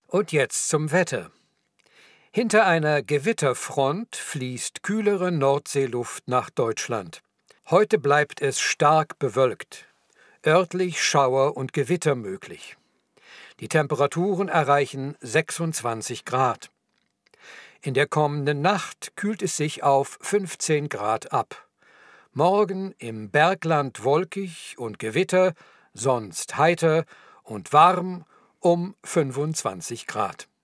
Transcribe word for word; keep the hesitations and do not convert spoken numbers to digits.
Und jetzt zum Wetter. Hinter einer Gewitterfront fließt kühlere Nordseeluft nach Deutschland. Heute bleibt es stark bewölkt. Örtlich Schauer und Gewitter möglich. Die Temperaturen erreichen sechsundzwanzig Grad. In der kommenden Nacht kühlt es sich auf fünfzehn Grad ab. Morgen im Bergland wolkig und Gewitter, sonst heiter und warm um fünfundzwanzig Grad.